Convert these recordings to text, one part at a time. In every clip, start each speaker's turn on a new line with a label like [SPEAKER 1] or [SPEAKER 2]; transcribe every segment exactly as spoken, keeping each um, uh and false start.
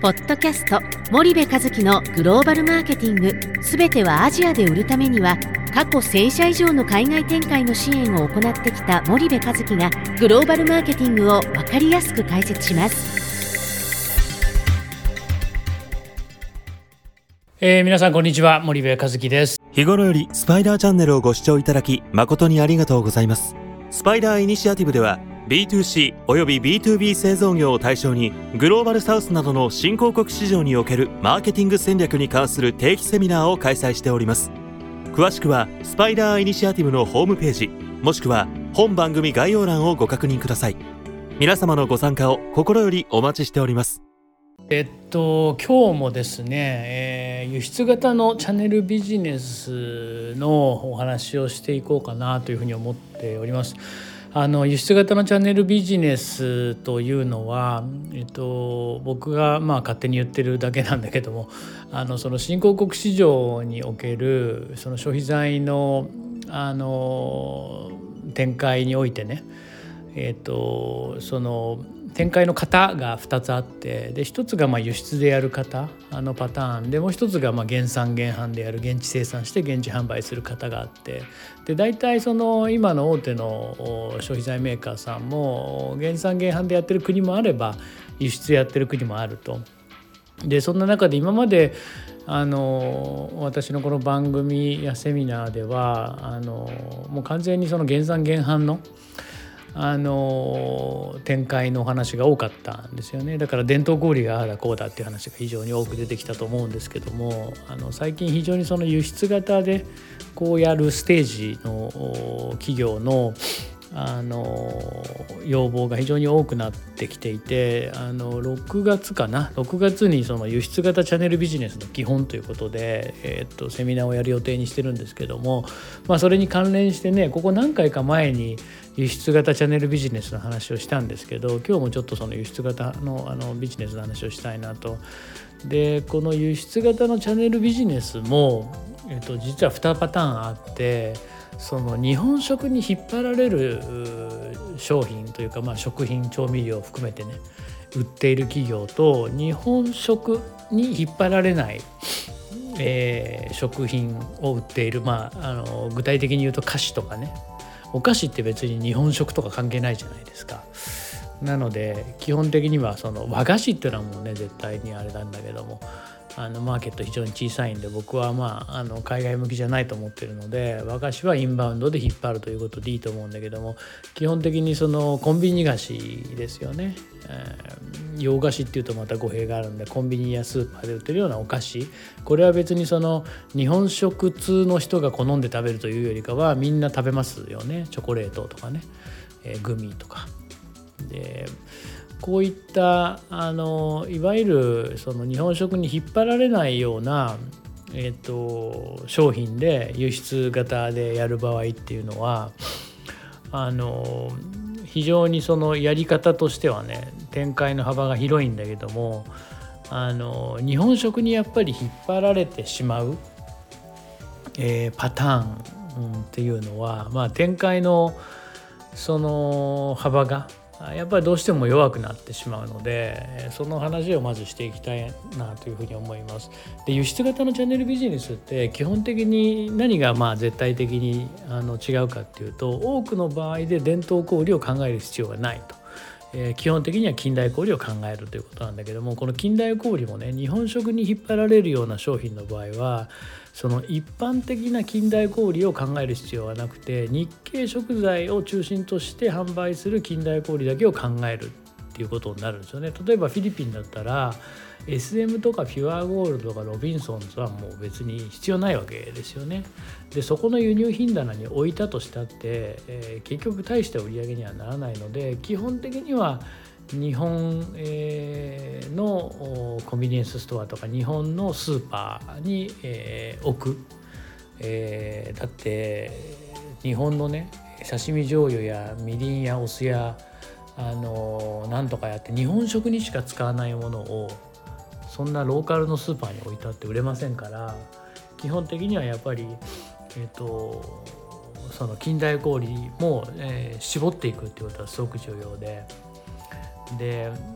[SPEAKER 1] ポッドキャスト森部一樹のグローバルマーケティング、すべてはアジアで売るためには、過去せん社以上の海外展開の支援を行ってきた森部一樹がグローバルマーケティングを分かりやすく解説します。
[SPEAKER 2] えー、皆さんこんにちは、森部一樹です。
[SPEAKER 3] 日頃よりスパイダーチャンネルをご視聴いただき誠にありがとうございます。スパイダーイニシアティブでは ビーツーシー および ビーツービー 製造業を対象にグローバルサウスなどの新興国市場におけるマーケティング戦略に関する定期セミナーを開催しております。詳しくはスパイダーイニシアティブのホームページ、もしくは本番組概要欄をご確認ください。皆様のご参加を心よりお待ちしております。
[SPEAKER 2] えっと今日もですね、えー、輸出型のチャンネルビジネスのお話をしていこうかなというふうに思っております。あの輸出型のチャンネルビジネスというのは、えっと、僕がまあ勝手に言ってるだけなんだけども、あのその新興国市場におけるその消費財の、あの展開においてね、えっと、その展開の型がふたつあって、でひとつがまあ輸出でやる型あのパターンで、もう一つがまあ原産原販でやる現地生産して現地販売する型があって、で大体その今の大手の消費財メーカーさんも原産原販でやってる国もあれば輸出やってる国もあると。でそんな中で今まであの私のこの番組やセミナーではあのもう完全にその原産原販のあの展開のお話が多かったんですよね。だから伝統小売がああだこうだっていう話が非常に多く出てきたと思うんですけども、あの最近非常にその輸出型でこうやるステージの企業のあの要望が非常に多くなってきていて、あのろくがつかなろくがつにその輸出型チャンネルビジネスの基本ということで、えー、っとセミナーをやる予定にしてるんですけども、まあ、それに関連してね、ここ何回か前に輸出型チャンネルビジネスの話をしたんですけど、今日もちょっとその輸出型 の, あのビジネスの話をしたいなと。でこの輸出型のチャンネルビジネスも、えー、っと実はにパターンあって、その日本食に引っ張られる商品というか、まあ食品調味料を含めてね売っている企業と、日本食に引っ張られない、えー、食品を売っている、まあ、あの具体的に言うと菓子とかね、お菓子って別に日本食とか関係ないじゃないですか。なので基本的にはその和菓子っていうのはもうね絶対にあれなんだけども、あのマーケット非常に小さいんで、僕はまああの海外向きじゃないと思ってるので、和菓子はインバウンドで引っ張るということでいいと思うんだけども、基本的にそのコンビニ菓子ですよね。えー、洋菓子っていうとまた語弊があるんで、コンビニやスーパーで売ってるようなお菓子、これは別にその日本食通の人が好んで食べるというよりかはみんな食べますよね。チョコレートとかね、えー、グミとかで、こういったあのいわゆるその日本食に引っ張られないような、えーと、商品で輸出型でやる場合っていうのは、あの非常にそのやり方としてはね展開の幅が広いんだけども、あの日本食にやっぱり引っ張られてしまう、えー、パターン、うん、っていうのは、まあ、展開のその幅がやっぱりどうしても弱くなってしまうので、その話をまずしていきたいなというふうに思います。で輸出型のチャンネルビジネスって基本的に何がまあ絶対的にあの違うかっていうと、多くの場合で伝統小売を考える必要がないと。えー、基本的には近代小売を考えるということなんだけども、この近代小売もね日本食に引っ張られるような商品の場合は、その一般的な近代小売を考える必要はなくて、日系食材を中心として販売する近代小売だけを考えるっていうことになるんですよね。例えばフィリピンだったら エスエム とかピュアゴールドとかロビンソンズはもう別に必要ないわけですよね。でそこの輸入品棚に置いたとしたって、えー、結局大した売り上げにはならないので、基本的には日本、えー、のコンビニエンスストアとか日本のスーパーに、えー、置く、えー、だって日本のね刺身醤油やみりんやお酢やあのなんとかやって日本食にしか使わないものをそんなローカルのスーパーに置いたって売れませんから、基本的にはやっぱり、えーと、その近代小売も、えー、絞っていくっていうことはすごく重要で、で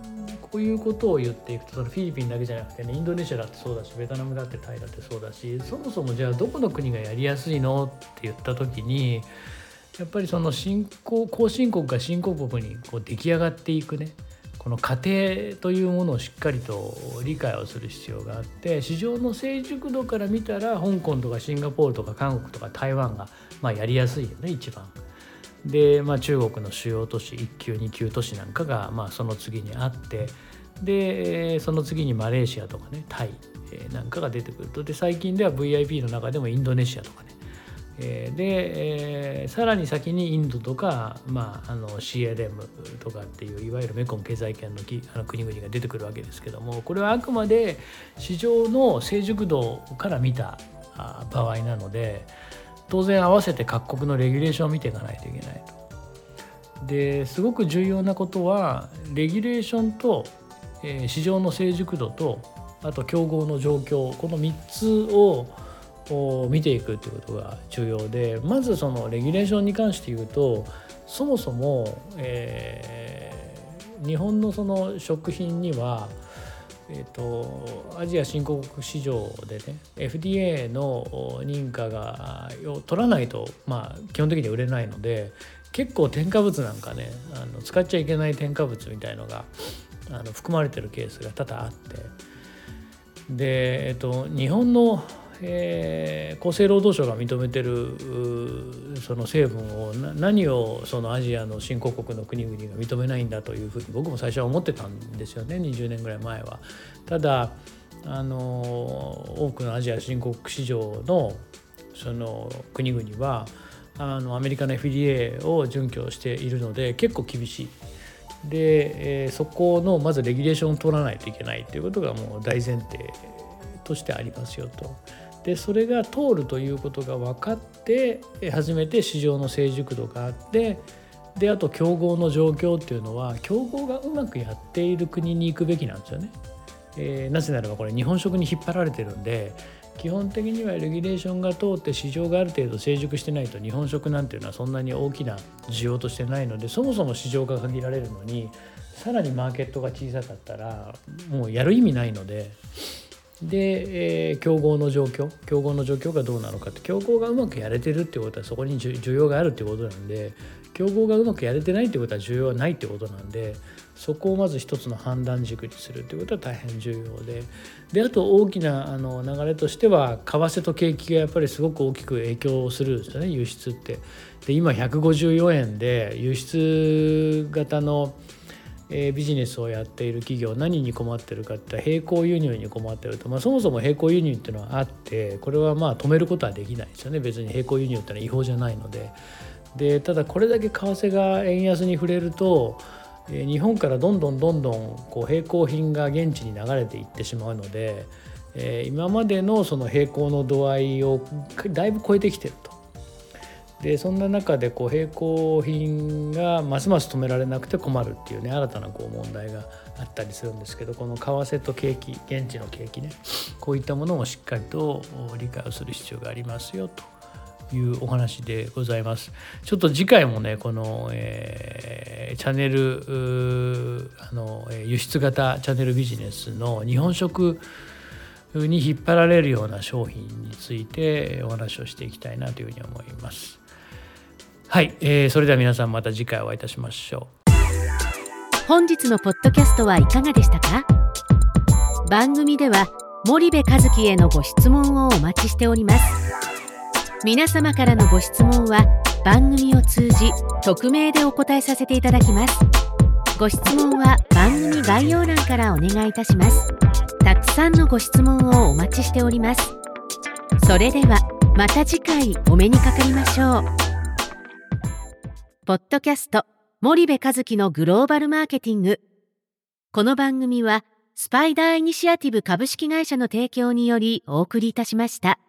[SPEAKER 2] こういうことを言っていくと、そのフィリピンだけじゃなくてね、インドネシアだってそうだし、ベトナムだってタイだってそうだし、そもそもじゃあどこの国がやりやすいのって言った時に、やっぱりその新興後進国が新興国にこう出来上がっていくね、この過程というものをしっかりと理解をする必要があって、市場の成熟度から見たら香港とかシンガポールとか韓国とか台湾がまあやりやすいよね、一番。で、まあ、中国の主要都市いっ級に級都市なんかがまあその次にあって、でその次にマレーシアとかね、タイなんかが出てくると、で最近では ブイアイピー の中でもインドネシアとかね、で、えー、さらに先にインドとか、まあ、あの シーエルエム とかっていういわゆるメコン経済圏のあの国々が出てくるわけですけども、これはあくまで市場の成熟度から見た場合なので、当然合わせて各国のレギュレーションを見ていかないといけないと。ですごく重要なことはレギュレーションと、えー、市場の成熟度と、あと競合の状況、このみっつを見ていくということが重要で、まずそのレギュレーションに関して言うと、そもそも、えー、日本のその食品にはえー、とアジア新興国市場でね エフディーエー の認可がを取らないと、まあ、基本的には売れないので、結構添加物なんかね、あの使っちゃいけない添加物みたいのがあの含まれてるケースが多々あって、で、えー、と日本のえー、厚生労働省が認めてるその成分をな何をそのアジアの新興国の国々が認めないんだというふうに僕も最初は思ってたんですよね、にじゅうねんぐらい前は。ただあの多くのアジア新興国市場のその国々はあのアメリカの エフディーエー を準拠しているので結構厳しい。で、えー、そこのまずレギュレーションを取らないといけないということがもう大前提としてありますよと。でそれが通るということが分かって初めて市場の成熟度があって、であと競合の状況っていうのは競合がうまくやっている国に行くべきなんですよね。えー、なぜならばこれ日本食に引っ張られてるんで、基本的にはレギュレーションが通って市場がある程度成熟してないと日本食なんていうのはそんなに大きな需要としてないので、そもそも市場が限られるのにさらにマーケットが小さかったらもうやる意味ないので。で、えー、競合の状況競合の状況がどうなのかって、競合がうまくやれてるってことはそこに需要があるってことなんで、競合がうまくやれてないってことは需要はないってことなんで、そこをまず一つの判断軸にするってことは大変重要で、であと大きなあの流れとしては為替と景気がやっぱりすごく大きく影響するんですよね、輸出って。で今ひゃくごじゅうよえんで輸出型のえー、ビジネスをやっている企業何に困ってるかって並行輸入に困ってると、まあ、そもそも並行輸入っていうのはあって、これはまあ止めることはできないですよね。別に並行輸入ってのは違法じゃないので。でただこれだけ為替が円安に触れると、えー、日本からどんどんどんどんこう並行品が現地に流れていってしまうので、えー、今までのその並行の度合いをだいぶ超えてきてると。でそんな中でこう並行品がますます止められなくて困るっていうね、新たなこう問題があったりするんですけど、この為替と景気、現地の景気ね、こういったものをしっかりと理解をする必要がありますよというお話でございます。ちょっと次回もねこの、えー、チャンネルあの輸出型チャンネルビジネスの日本食に引っ張られるような商品についてお話をしていきたいなというふうに思います。はい、えー、それでは皆さんまた次回お会いいたしましょう。
[SPEAKER 1] 本日のポッドキャストはいかがでしたか？番組では森部一樹へのご質問をお待ちしております。皆様からのご質問は番組を通じ匿名でお答えさせていただきます。ご質問は番組概要欄からお願いいたします。たくさんのご質問をお待ちしております。それではまた次回お目にかかりましょう。ポッドキャスト森部一樹のグローバルマーケティング。この番組はスパイダーイニシアティブ株式会社の提供によりお送りいたしました。